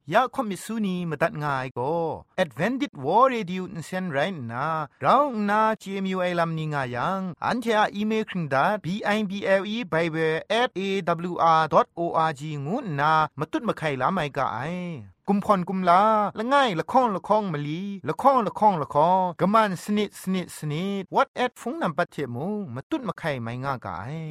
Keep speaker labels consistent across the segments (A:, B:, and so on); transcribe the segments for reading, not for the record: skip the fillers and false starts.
A: ยาคอมิสุนีมาตัดง่ายก็ Advented War Radio นเซนไรนะเราหน้า CMU ไอลัมนิงายังอันเทออีเมลคิงดา bible@awr.org งูนามาตุดมาไข่ลาไม่กะไอกุมพรกุมลาละง่ายละข้องละข้องมะลีละข้องละข้องละข้องกะมันสนิดสนิดสนิด what at ฟงนำปัจเจมูมาตุดมาไข่ไม่ง่ากะไอ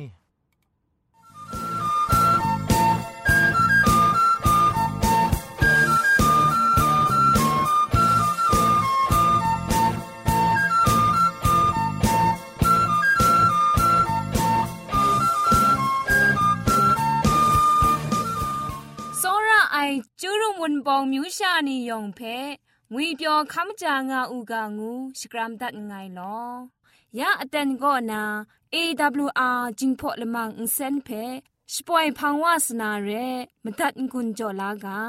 B: จูรุมุนปองมิวชานียองเพงุยเปียวคำจางาอูกางูสกรัมดัดไงลอยาอเตนก็นา AWR จิงพอละมังอินเซนเพสปอยพังวาสนาเรมตัดกุญจลากา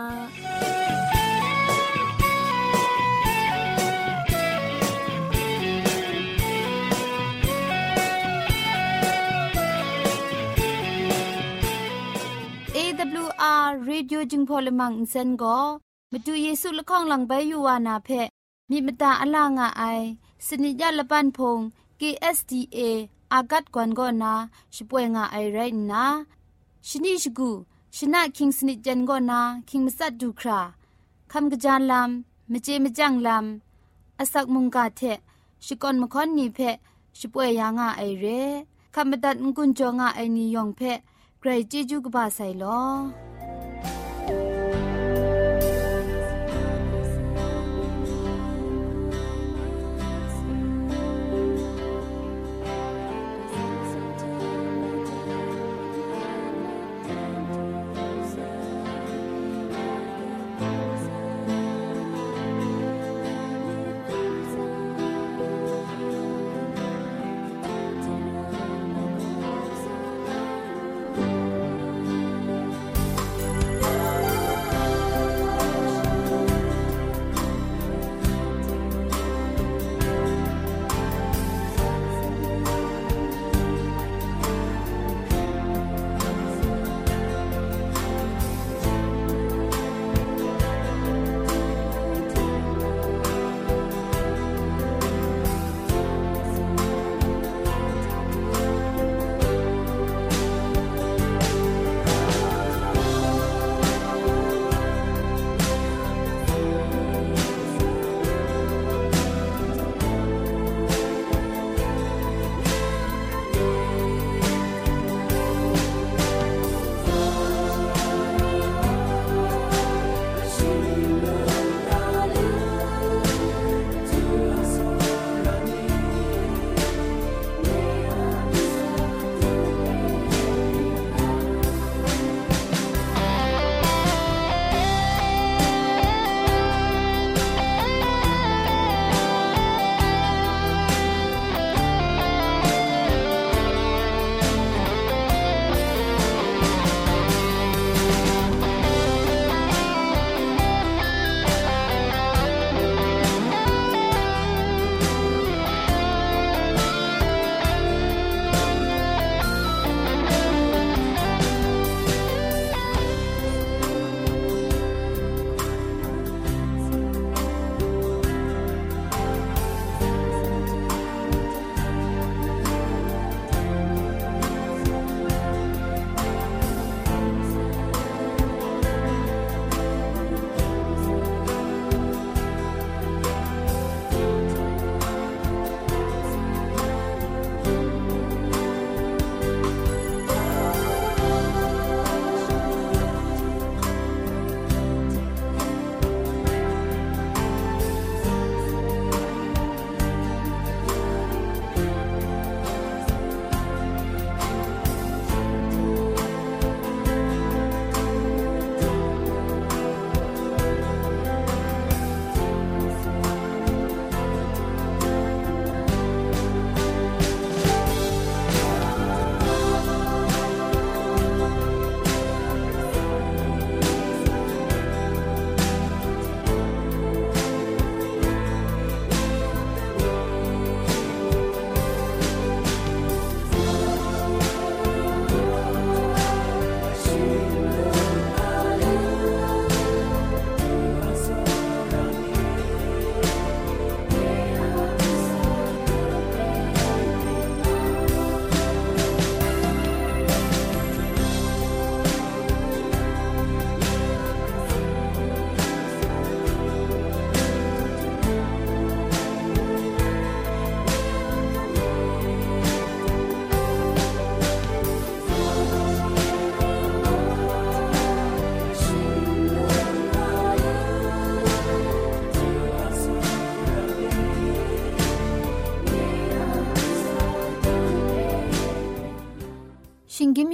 C: AWR Radio จึงพอลมังอินเซนก็มาดูเยซูละข้องหลังใบยูวานาเพมีมตาอลางาไอสนิยาละปันพง KSDA อากัดกวนก็นาช่วยงาไอไรนะชนิชกูชนะคิงสนิจันก็นาคิงมัสัดดูคราคำกระจานลำมเจมจังลำอสักมุงกาเทชิกอนมคอนนีเพช่วยยางาไอเรคำบัดงกุนจงาไอนิยองเพใครจีจูกบาไซลอ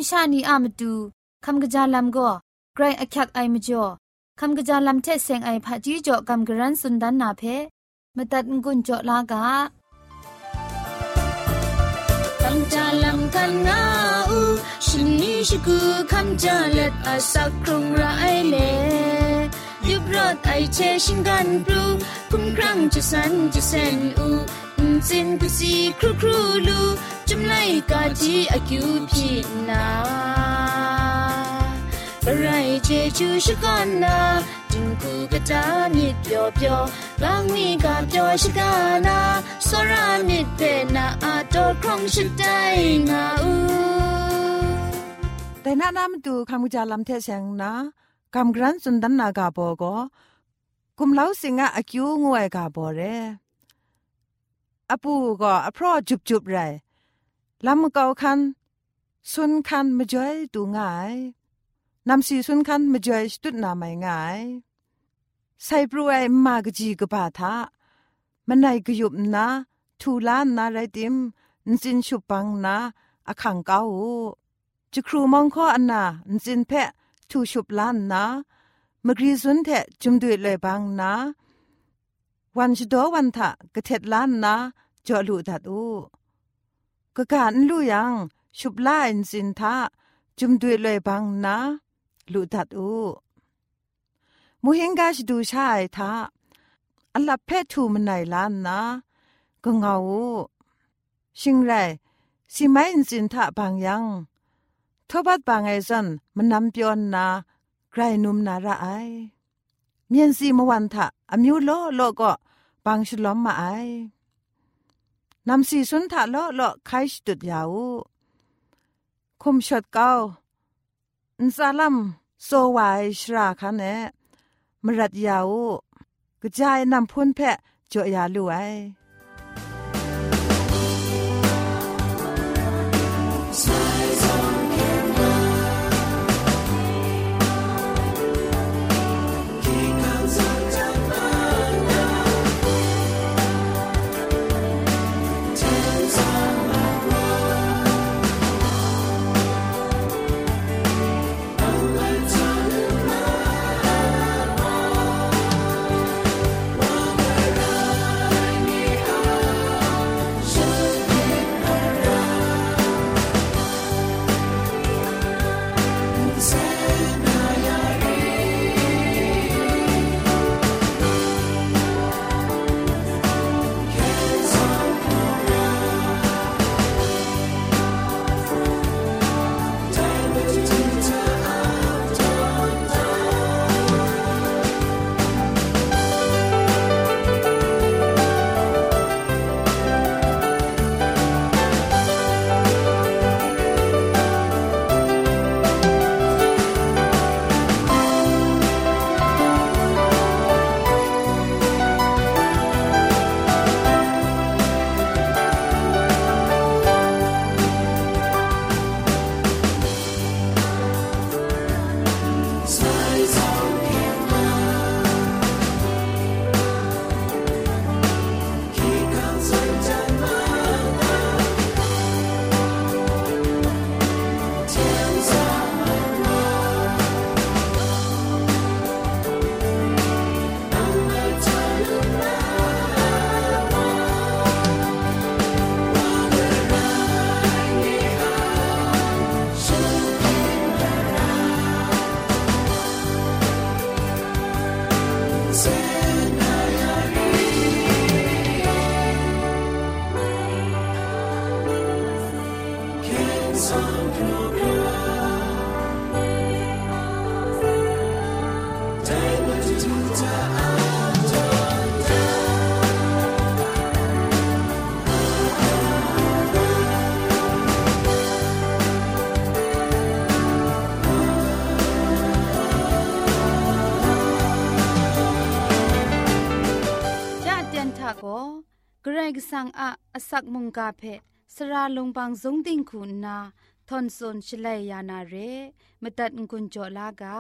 C: ชานีอามาดูคำกระจาลำก็ไกรอักยักไอมจ่อคำกระจาลำเทเซงไอผาจีจ่อคำกระรันสุนดันนาเพมาตัดกุญจ่อลากาคำจาลำกันงาอูชินีชิกูคำจาเล็ดอาสักครุงไรเลยุบรถไอเชชิงกันปลูคุ้มครั้งจะสันจะเซนอูสินกุสีครูครูลูจุมไลกาจีอากิวพีนาบรายเจจูชกันนาจิงคูกะจามิดเปียวเปียวบางมีกาเปียวชกานาสรามิดเปนาอาโตครองชิดใจงาอู
D: แต่น้ามาดูคำกระจาลำเทเซงนะคำกรันสุนดันนากาโบก็กุมเล้าสิงะอากิวงวยกาโบเรอปูก็อพรอจุบๆไรลำเกาคันสุนคันมาจ่อยดูง่ายนำสีสุนคันมาจ่อยสุดนาไม่ง่ายใส่ปลุยมากจีกบาทะมันไหนกยุบนะทูลานนาไรติมนจินชุปังนะอขังเกาจะครูมองข้ออันนานจินเพะทูชุบลานนะมกรีสุนเทจุมดุยเลยบางนะวันชดวันทะกะเท็ดล้านนะจอลูดัดอูกะการลู่ยังชุบลาอินสินทะจุมดุยเลยบังนะลูดัดอูมูเฮงกาชดูชายทะอัลลับเพทูมันไหนล้านนะก็เงาชิงไรสิไม่อินสินทะบางยังทบัดบางไอซันมันนำเปียนนะไกรนุมนาระไอเมียนซีมวันทะอมิวโลก็บางฉลอมมาไอนำสีสุนทะโลไคชตุดยาวคุมชดเก้าอินซาลัมโซวายชราคันเนมรัดยาวกระจายนำพุนแพะจ่อยาลุไอกระไรกสังอาสักมุงกาเพสระลงบางสงติงคุณนาทอนซนชลัยยานาเรมตัดกุญจลากา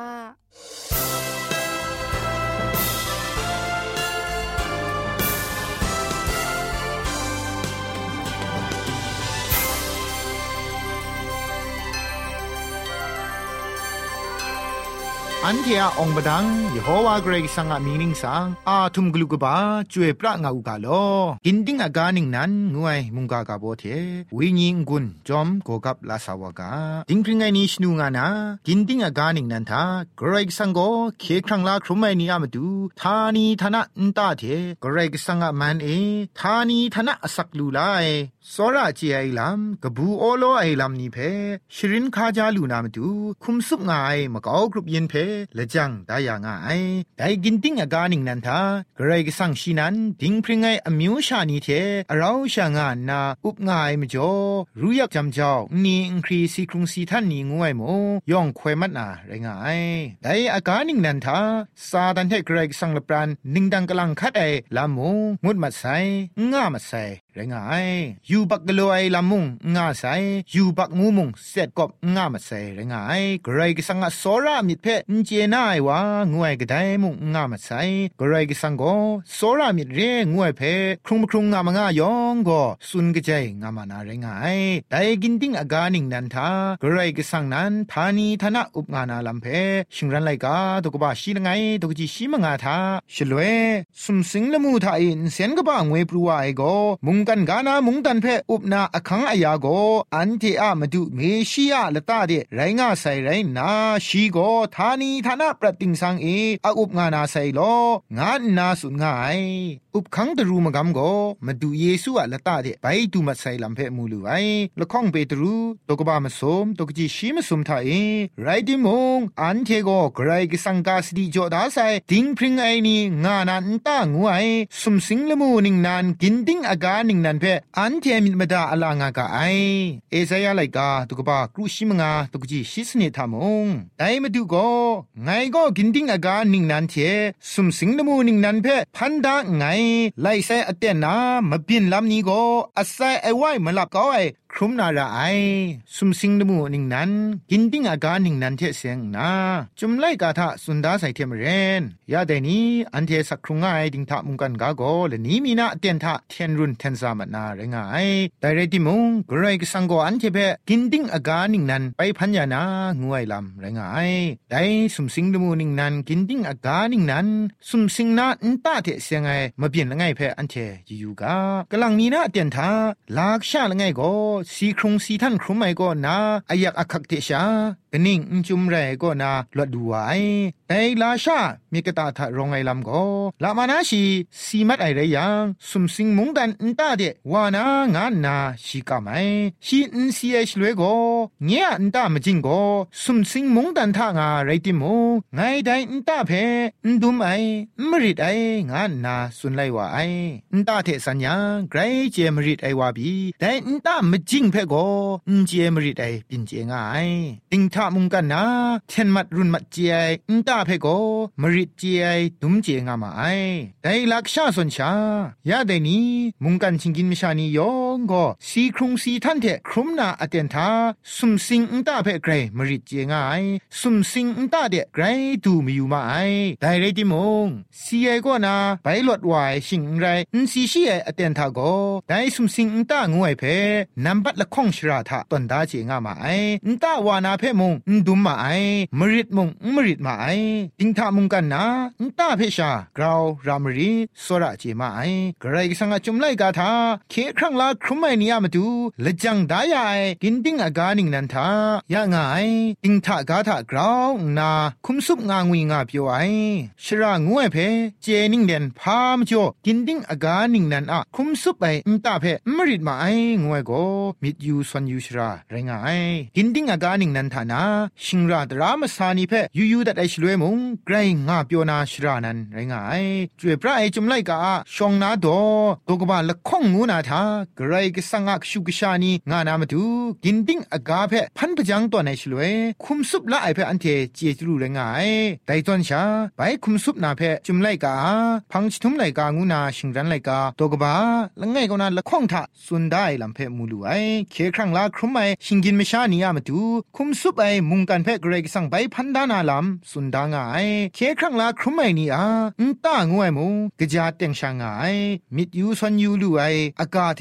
A: อันเทียองบดังยโฮวาเกรกสังอามีนิงสังอาทุมกลุกบาจวยพระงาอุกาโลกินดิ้งอากานิงนั้นงวยมุงกากาโบเทวิญิงกุนจอมโกกับลาสาวกาดิงพริงไงนิชนูงานากินดิ้งอากานิงนั้นทาเกรกสังโกเคครั้งลาครุมไมนีอามาดูทานีทนะอินตาเทเกรกสังอามันเอทานีทนะอสักลูไลสระเจไอลำกบูโอโลไอลำนี้เพชรินคาจาลูนามาดูคุมสุกงายมะกอกรุบเย็นเพละจังดายางายได้กินติ้งอากานิงนันทากระไรก็สั่งชีนันดิ้งพริงไงอมิวชานีเทเราช่างานนาอุบงายมจ่อรู้ยักจำเจ้านี่อิงครีซีครุงซีท่านนี่งวยโมย่องควยมัดนาไรงายได้อากานิงนันทาซาดันเทกระไรก็สั่งละปรานนิ่งดังกำลังคัดไอลามูงุดมัดใสง่ามัดใสไรงายยูบักกะโลไอลามุงง่าใสยูบักงูมุงเสร็จกบง่ามัดใสไรงายกระไรก็สั่งโซรามิดเพนเจน่าไอวางวยก็ได้มุงง่ามัดใสกระไรก็สั่งก็โซรามิดเรงวยเพครุงครุงงามง่ายองก็สุนกะใจงามานาไรงายได้กินติ้งอากานิงนันทากระไรก็สั่งนั้นทานีทนะอุปงานาลัมเพชิงรันไลกาตกบ้าชีละไงตกจีชีมงาทาชลเวสุมสิงละมูทาอินเซนกบ้างวยปรัวไอโกมุงกันกานามุงตันเพอุปนาอคังอายาโกอันเทอะมาดูเมชิยาละตาเดไรงาไซไรนาชีโกทานีทนะประติงสังเอออุปงานาไซโลงานนาสุนงายอุปคังตรูมกำโกมาดูเยซูอะละตาเดไปดูมาไซลัมเพมูลูไอละข้องเปตรูตกบ้ามาสมตกจีชีมาสมทาเอไรดิมงอันเทโกไกรกิสังกาสติโจดาไซดิงพริงไอนี่งานันตางวยสุมสิงละมูนิงนานกินดิ้งอากานิงนันเพอันเทมิดมดาอลางากาไอเอซายาไลกาตกบ้ากรุชิมงาตกจีชิสเนทามงไดมาดูโกไงก็กินดิ้งอากานิงนันเทสุมสิงละมูนิงนันเพพันดาไงไลไซอเตนามาบินลำนี้โกอาศัยไอไว้มาลับก็ไอครุมนาราไอสุมสิงละมูนิงนันกินดิ้งอากานิงนันเทเสียงนาจุมไลกาทะสุนดาไซเทมเรนยาเดนี้อันเทสักครุงไอดิงทะมุงกันกาโกและนี้มีนาเตียนทะเทียนรุนเทนซามันนาเรงไอแต่เรติมุงกรายกสังโกอันเทเพกินดิ้งอากานิงนันไปพันยานางวยลำเรงไอได้สุมสิงละมูนิงนันกินดิ้งอากานิงนันสุมสิงนาอินตาเทเสียงไอมาเปลี่ยนละไงเพอันเทยูกากำลังมีนาเตียนทะลากชาละไงโกสีครุงสีท่านครุมไอโกนาอายักอักขักเตชากนิ่งจุมไรก็นาลดดูไว้แต่ลาชามีกระตาถรองไอลำก็ลามานาชีสีมัดไอไรยังสุมสิงมุงดันอินตาเดวานางานนาชีกาไมชีอินซีเอชลวยก็เงียอินตามจิงก็สุมสิงมุงดันทางาไรติโมไงได้อินตาเพอินดุมไอมริดไองานนาสุนไลว่าไออินตาเทสัญญาไกรเจมริดไอวาบีแต่อินตามจิงเพก็อินเจมริดไอปินเจงไอติงทามุงกันนาเทนมัดรุนมัดเจไออินตาเพโกมริดเจไอดุมเจงามาไอได้ลักชาสนชายาเดนี้มุงกันชิงกินมิชานียองก็สีครุงสีท่านเทครุมนาอเตนทาสุมสิงอินตาเพไกรมริดเจงาไอสุมสิงอินตาเดไกรดูมีอยู่มาไอได้เรติมงสีไอก็นาไปหลดวายชิงไรอินสีชีไออเตนทาโกได้สุมสิงอินตางวยเพนัมบัดละข้องชราทาตันดาเจงามาไออินตาวานาเพมงดุมมาไอมริดมงมริดมาไอติงทามุงกันนาอินตาเพชากราวรามรีสระเจมาไอกระไรสังจุมไลกาทาเคครั้งลาครุมไอนิยามดูละจังดายไอกินดิ้งอากานิงนันทายะงายติงทากาทากราวนาคุมซุบงางวิงาเปียวไอชรางวยเพเจนิงเดนพามจ่อกินดิ้งอากานิงนันอะคุมซุบไปอินตาเพมริดมาไองวยโกมิดยูสวนยูชราไรงายกินดิ้งอากานิงนันทานาชิงราดรามสานีเพยูดัดไอชลวยมุงไกรงาเปียวนาชรานันไรงายจวยพระไอจุมไลกาชองนาโดตกบาละข้องงูนาทาไกรกสังอักชุกชานีงานามาดูกินดิ้งอากาเพพันพจังตัวในชลวยคุมซุบละไอเพอันเทเจจรูไรงายไดตอนชาไปคุมซุบนาเพจุมไลกาพังชิทุมไลกางูนาชิงรันไลกาตกบาละไงก็นาละข้องทาสุนได้ลำเพมูลูไอเคครั้งลาครุมไอชิงกินไม่ชานียามาดูคุมซุบไอมุงกันเพไกรกสังไปพันดานาลำสุนดางายเคครั้งลาครุมไอนี่อาตางวยมุงกะจาเต็งชางายมิดยูซอนยูลูไออากาเทสุนล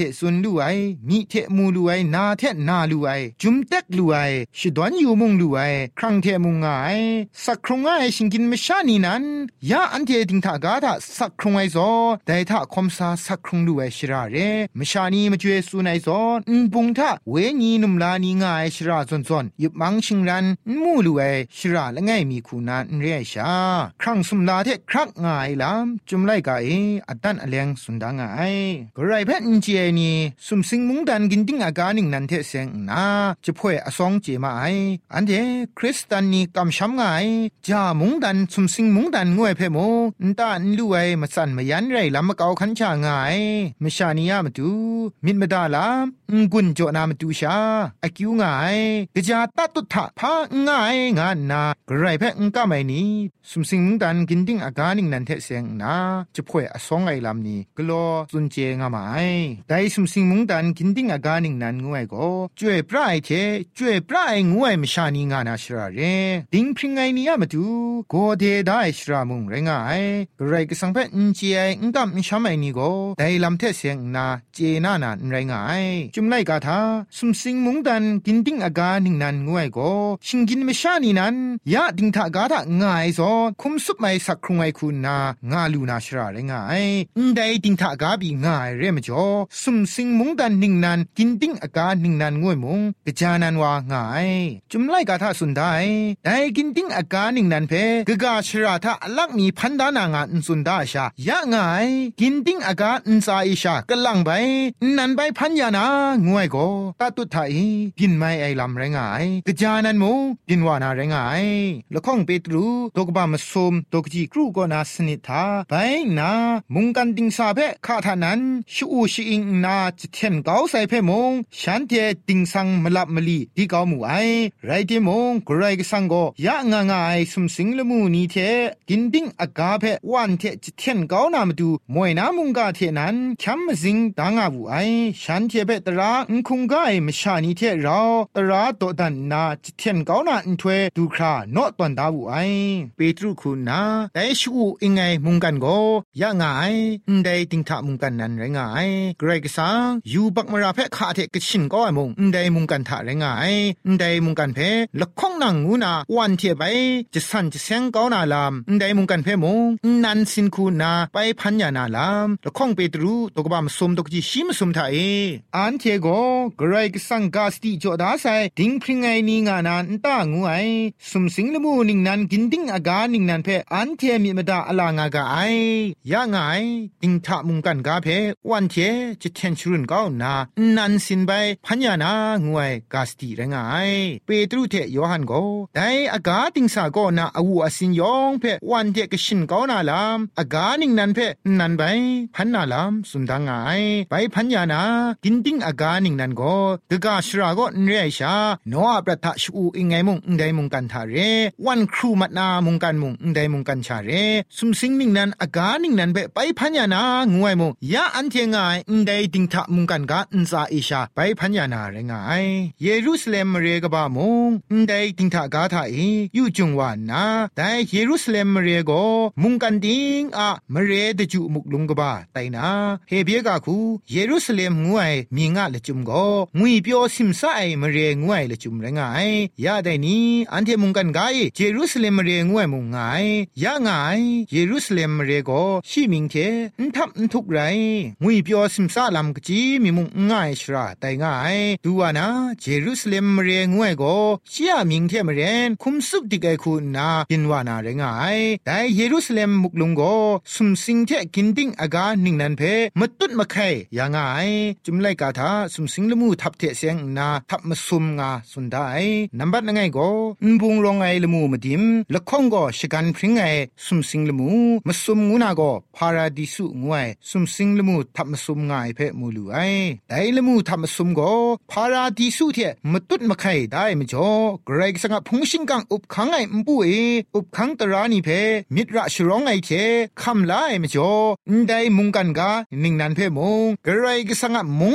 A: ลูไอมีเทมูลูไอนาเทนาลูไอจุมเต็กลูไอชิดวนอยู่มุงลูไอครั้งเทมุงไงสักครงไอชิงกินไม่ชานีนั้นยาอันเทดิงทากาทาสักครงไอซอแต่ถ้าคมซาสักครงลูไอชิราเรไม่ชานีมาช่วยสูนไอซอปุงทาเวนีนุมลานีง่ายชิราซอนๆยุบมังชิงรันมูลูไอชิราละไงมีคูนานเรียชาครั้งสุมลาเทครักง่ายลำจุมไลกาอัดดันอเลงสุนดางไอกระไรเพนเจนีสุมสิงมุงดันกินดิ้งอากานิงนันเทเซงนาจะพ่วยอสองเจมาไออันเดคริสตันนีกำช้ำง่ายจามุงดันสุมสิงมุงดันงวยเพโมนตานลูไอมาสั่นมายันไรลำมะเกาขันชาง่ายมชานียามาดูมิดมาดาลามกุนโจนามาดูชาอากิวง่ายกะจาตัดตุถะพาง่ายงานนากระไรเพนก็ไม่นี้สุมสิงมุงดันกินดิ้งอากานิงนันเทเซงนาจะพ่วยอสองไอลำนี้กลัวสุนเจงามาได้สุมสิงมุงดันกินดิ้งอากานิงนันงวยก็ช่วยปลายเทช่วยปลายงวยมชานีงานาชราเรดิ้งพริงไงนี้มาดูโกเดได้ชรามุงไรงายกระไรก็สังเพนเจไอกำช้ำไอนี้ก็ได้ลำเทเซงนาเจนานาไรงายจุมไลกาทาสุมสิงมุงดันกินดิ้งอากานิงนันงวยก็ชิงกินมชานีนั้นยะดิ้งทากาทะง่ายซอคุมสุบไม่สักครุงไอคุณนางาลูนาชราไรงายได้ดิ้งทากาบีง่ายเรมจ่อสุมสิงมุงดันนิงนันกินดิ้งอากานิงนันงวยมุงกะจานันว่าง่ายจุมไลกาทาสุนได้ได้กินดิ้งอากานิงนันเพกะกาชราทาอลักมีพันดานางาอุนสุนดาชายะง่ายกินดิ้งอากาอุนซาอิชากะลังไปนันไปพันยานางวยก็ตาตุไทยกินไม่ไอลำไรงายกะจานันมุงกินวานาไรงายละข้องเปตรูตกบามสมตกจีครูก็นาสนิทาไปนามุงกันดิงซาเพคาทานั้นชูชิอิงนาจิเทนเกาใส่เพมงฉันเทดิงสังมลับมลีดีเกาหมู่ไอไรเทมงกรายกสังโกยะงางายสุมสิงละมูนีเทกินดิงอากาเพวันเทจิเทนเกานามาดูมวยนามุงกาเทนั้นคัมมสิงดางาบูไอฉันเทเพตราคุงกายมชานีเทเราตราโตดันนาจิเทนเกานาอินทเวดูคราโนตอนดาบูไอเปตรุคุณนาแต่ชูอิงไงมุงกันโกยะงายได้ติงทะมุงกันนั้นไรงายเกรกสังยูบักมราเพคาเทกชินก็ไอมุงได้มุงกันทะไรงายได้มุงกันเพละข้องนางงูนาวันเทียไปจะสั่นจะเสียงเกานาลามได้มุงกันเพมุงนันสินคูนาไปพันยานาลามละข้องเปตรูตกบามสมตกจีชิมสมทะเออันเทโกเกรกสังกาสติจอดาไซดิงพริงไงนีงานันตางูไอสุมสิงละมูนิงนันกินดิงอากานิงนันเพอันเทมีมดาอลางากาไอยะงายดิงทะมุงกันกาเพวันเทจิเทนชรุนก้าวนานันสินไปพัญญานางวยกาสติไรงายเปตรุเทโยฮันโกได้อากาดิงสาโกนาอวูอสินยองเพวันเทกชินก้าวนาลามอากานิงนันเพนันไปพันนาลามสุนดางายไปพัญญานากินดิงอากานิงนันโกกะกาชราโกเรชาโนอาปรัตชูอิงไงมุงได้มุงกันทาเรวันครูมัดนามุงกันมุงได้มุงกันชาเรสุมสิงนิงนันอากานิงนันเบไปพัญญานางวยมุงยะอันเทงายได้ดิงทะมุงกันกาอินซาอิชาไปพัญญานาเรงายเยรูซาเล็มเรกบามุงได้ดิงทะกาทาเออยู่จงวานาได้เยรูซาเล็มเรโกมุงกันดิงอะมเรดจุมุกลุงกบาไตนาเฮเบียกาคูเยรูซาเล็มงวยมีงะละจุมโกงุยเปียวซิมซาไอมเรงวยละจุมเรงายยะได้นี้อันเทมุงกันกาเยรูซาเล็มเรงวยมุงงายยะงายเยรูซาเล็มเรโกชิมิงเทอันทับอันทุกไรงุยเปียวซิมซาลำกจีมีมุงง่ายชราไตง่ายดูวานาเยรูซาเล็มเรงวยโกชิยามิงเทมเรนคุมสุกดิกไอคุณนาปินวานาเรงายแต่เยรูซาเล็มมุกลุงโกสุมสิงเทกินดิ้งอากานิงนันเพมตุดมะไคยางายจุมไลกาทาสุมสิงละมูทับเทเสียงนาทับมสุมงาสุนได้นับบัดไงโกบุงลงไอละมูมดิมละข้องโกชิกันพริงไอสุมสิงละมูมสุมงูนาโกพาราดิสุงวยสุมสิงละมูทับมสุมงายเพมูลูไอได้ละมูทับมสุมโกพาราดิสุเทมตุดมะไคได้มจ่อเกรกสังพงชิงกังอุบขังไอมปุเออุบขังตรานีเพมิตรชรองไอเทคำลายมจ่อได้มุงกันกานิ่งนันเพมงเกรกสังมุงดันงว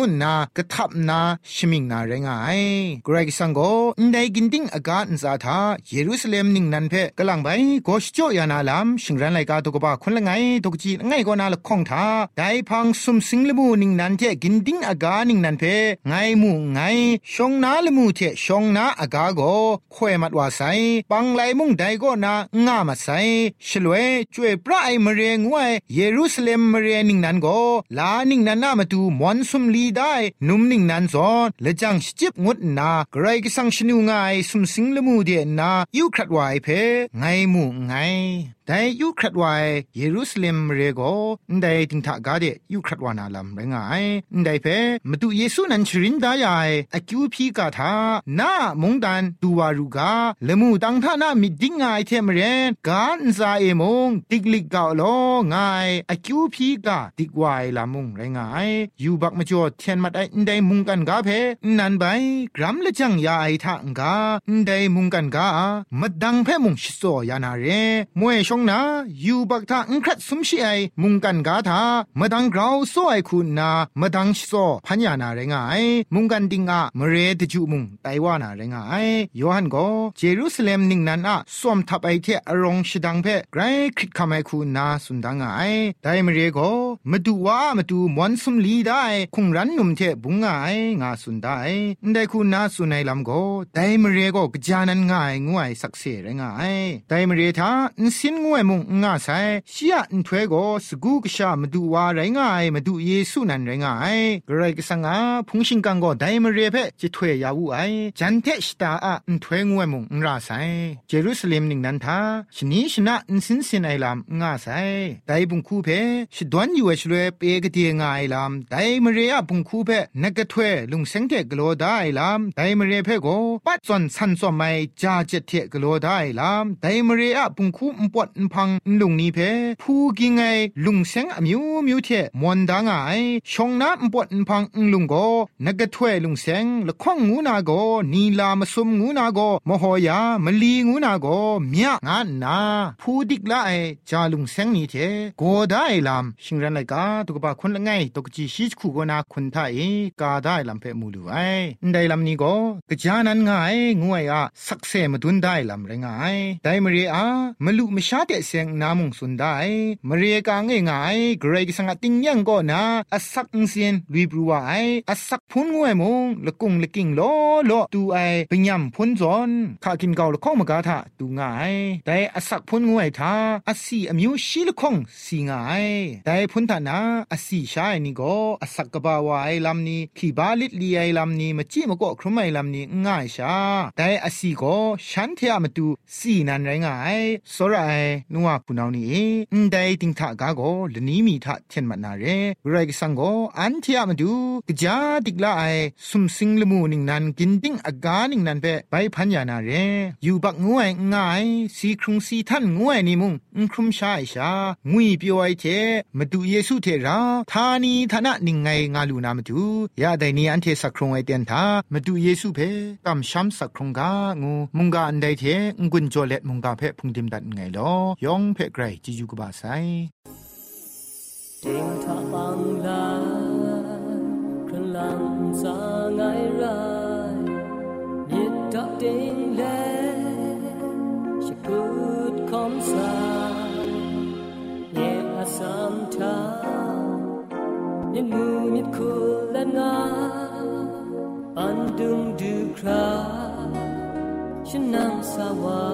A: นนากระทับนาชมิงนาเรงไอเกรกสังโกอินไดกินติงอากาศซาทาเยรูซาเล็มนิงนันเพกะลังไบโกชโจยานาลามชิงรันไลกาตุกบะคนละไงตุกจีไงก็นาละข้องทาไดพังซุมสิงละมูนิงนันเจกินติงอากานิงนันเพไงมูไงชงนาละมูเจชงนาอากาโกควยมัดว่าไซปังไลมุงไดก็นางามาไซชลวยจวยพระไอมเรงไวเยรูซาเล็มมเรนิงนันโกลานิงนันนามาดูมอนซุมลีได้นุมนิงนันซอนและจังจิบงดนาไกรกสังชนูไงซุมสิงละมูเดนายูครัดไวเพไงมูไงแต่ยูครัดไวเยรูซาเล็มเรโกได้ติงทากาเดยูครัดวานาลัมเรงไงได้เพมาดูเยซูนันชรินดายายอคิวพีกาทานามงดันดูวารุกาละมูตังทานามิดิงไงเทมเรนกานซาเอมงติกลิกกาโลไงอคิวพีกาติกไวลามุงเรงไงยูบักมจ่อเทียนมัดไอได้มุงกันกาเพนันไปกรัมละจังยาไอทางกาได้มุงกันกามัดดังเพมุงชิโซยานาเรมวยชงนายูบักทาอังครัดสุมชีไอมุงกันกาทามัดดังกราวโซไอคุณนามัดดังชิโซพัญญานาเรงไงมุงกันดิงามเรตจูมุงไตวานาเรงไงโยฮันโกเยรูซาเล็มนิงนันอะสวมทับไอเทอรองชิดังเพไกรคริตคำไอคุณนาสุนดังไงไดมเรโกมาดูว่ามาดูมอนสุมลีได้คงรันนุ่มเทบุงไงงาสุนได้ได้คุณนาสุนัยลำโกไดมเรโกกจานันง่ายงวยสักเสเรงไงไดมเรทาอินสินงวยมุงงาไซชียอินทเวโกสกูกชามาดูว่าไรงายมาดูเยซูนันไรงายกระไรก็สังอาพุงชิงกังโกไดมเรเพจิทเวยาวูไอจันเทชตาอะอินทเวงวยมุงงาไซเยรูซาเล็มนิงนันทาชนีชนะอินสินสินไอลำงาไซไดบุงคูเพชดวนอยู่เอชเลเปกเตียงไอลำไดมเรอะบุงคูเพนักเทวลุงเซงเทกโลได้ลำไดมเรเพโกปัดจนสันสมัยจาเจเทกโลได้ลำไดมเรอะบุงคูมปวดพังลุงนี้เพผู้กิงไงลุงเซงอมิวมิวเทมวนดางไอชงน้ำปวดพังลุงโกนักเทวลุงเซงละข้องงูนาโกนีลามาซุมงูนาโกมโหยามลีงูนาโกเมียงานนาผู้ดิกละไอจาลุงเซงนี้เทโกได้ลำชิงรันไลกาตุกบะคนละไงตุกจีชิคูโกนาคุณไทยกาได้ลำเพมูลูไอได้ลำนี้โกกจานันไงงวยอะสักเซมาดุนได้ลำเรงไงได้มเรียอะมลุมชาเตเซงนามุงสุนได้มเรียกางไงเกรกสังติงยังก็นาอสักเซียนลุยบรัวไออสักพุนงวยมงละกุงละกิ่งโลตูไอเป็นยำพุนจอนข้ากินเกาละข้องมกาทะตูง่ายแต่อสักพุนงวยทาอสีอมิวชีละข้องสีง่ายแต่พุนทานาอสีชายนี่ก็อสักกบาวไอลำนี้ขีบาลิดลีไอลำนี้มาจีมก็ครุมไอลำนี้ง่ายชาแต่อสีก็ฉันเทียมาดูสีนันไรง่ายสระไอนัวพูนเอานี่ได้ติงทากาโกลนี้มีทะเทียนมันนาเรไรก็สังโกอันเทียมาดูกจาดิกละไอสุมสิงละมูนิงนันกินติงอากานิงนันเปไปพันยานาเรอยู่บักงวยง่ายสีครุงสีท่านงวยนี่มุงครุมชาอิชางุยเปียวไอเทมาดูเยซูเทราทานีทานะนิงไงงาลูนามาดูยาไดนี้อันเทสักครุงไอเตียนทามาดูเยซูเพกำช้ำสักครุงกางูมุงกาอันใดเทงกุนโจเล็ดมุงกาเพพุงดิมดัดไงลอยองเพไกรจิจูกบาไซ
E: เต็งทาบังลาครันลังซาไงไรยิดดอกเต็งแลชะกุดคอมซาเยอาสัมทายินมูมิดคูและงาอันดุงดูคราฉันนั่งสาวา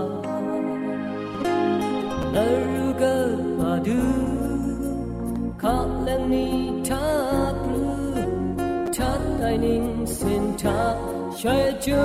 E: ลารูกาบาดูคาเลนีทาปรูทัดไอนิงสินทาช่วยจู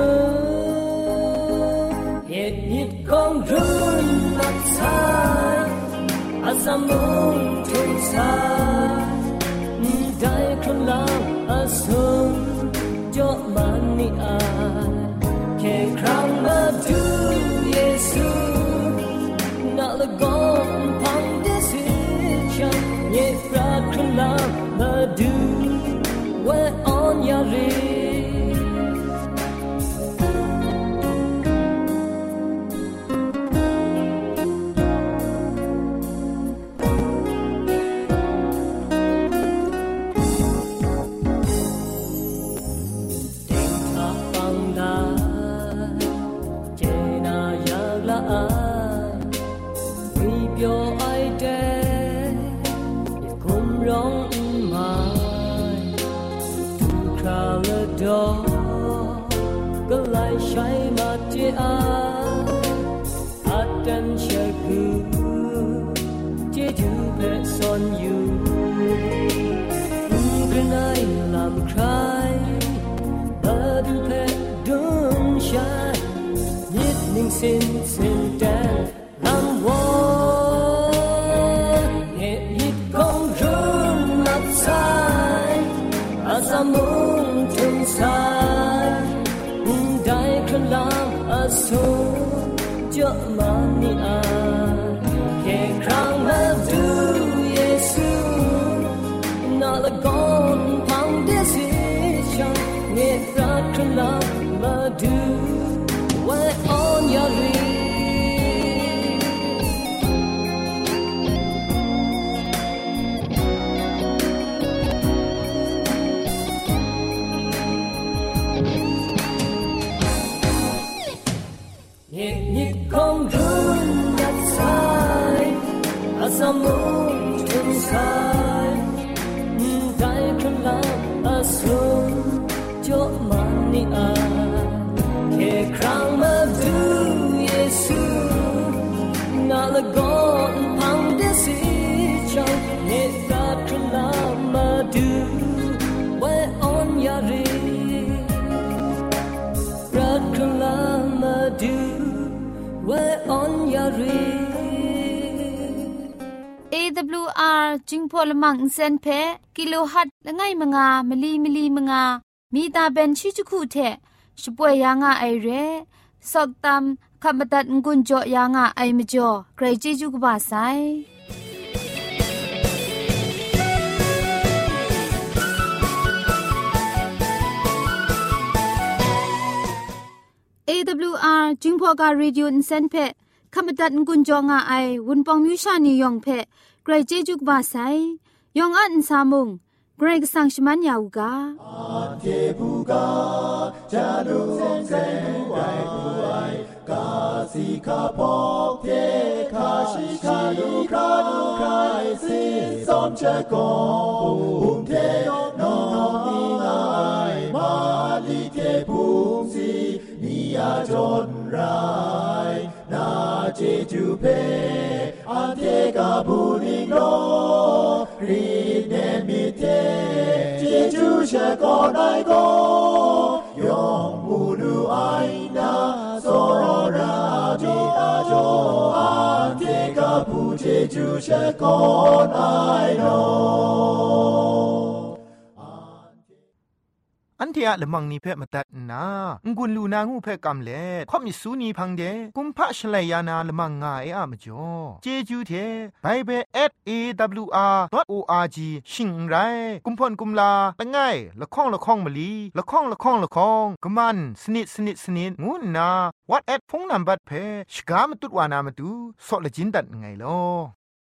E: เหตุยิดของรุ่นนักชาอาสามุงทุนสาได้ครั้งลาอาสุงจอมันนี่อาแค่ครั้งมาดูเยซูน่าละกอนพังเดสิชันเยฟราครั้งลามาดูเวออนยารีไอเดยคุมร้องมาดูคราวละดอก็ไล่ใช้มาเจอาอาดันเชกูเจจูเพซอนอยู่กระไนลำใครมาดูเพดุนชายยิดนิ่งสิ้นสิ้นแดนลำวอนเหตุยิดคงรุ่นนับสายอาสามุงถึงสายได้คลามอาสูเจาะมานี่อาแค่ครั้งมาดูเยซูน่าละก่อนพังเดสิฉันเนตรักคลามมาดูไว้อ่อนยารียิดคงรุ่นยัดสายอาสามุงถึงสายได้คลามอาสูเจาะมานี่อาแค่ครั้งมาดูเยซูน่าละก่อนพังเดสิจังเนตาคลามมาดูไว้อ่อนยารีรักคลามมาดู
C: AWR จิงพอลมังอินเซนเพกิโลฮัดละไงมงามลีมลีมงามีตาเบนชิจุคุเทช่วยยางาไอเรสอกตามคำบัดงุนจ่อยางาไอมจ่อใครจิจุกบาไซAWR จิงพอกาเรดิโออินเซนเพคำตัดงุนจงไอวุนปองมิวชานียองเพไกรเจจุกบาไซยองอันซามุงไกรกสังชมันยาวกา
F: เทบูกาจารุเซไวกูไอกาสิกาพอกเทคาชิคาลูคาลูคายสิสอมเชกองหุมเทนองนีงายมาลิเทภูมิสีนิยาจนรายนาเจจูเพอันเทกาบูนิโนรีเนมิเทเจจูเชกอนายโกยองบูลูไอนาโซโรราจิอาโจอันเทกาบูเจจูเชกอนายโน
A: อันเทียละมังนิเพ่มาตัดนางุนลูนางูเพ่กำเล่ข่อมิสูนีพังเดกุมพะชเลยานาละมังงาเออะมจ่อเจจูเทไบเบิล@awr.org ชิงไรกุมพ่นกุมลาละง่ายละข้องละข้องมะลีละข้องละข้องละข้องกะมันสนิดสนิดสนิดงูนา WhatsApp พงนัมบัดเพ่ชกามตุดวานามตุซอเลจินดัดไงลอ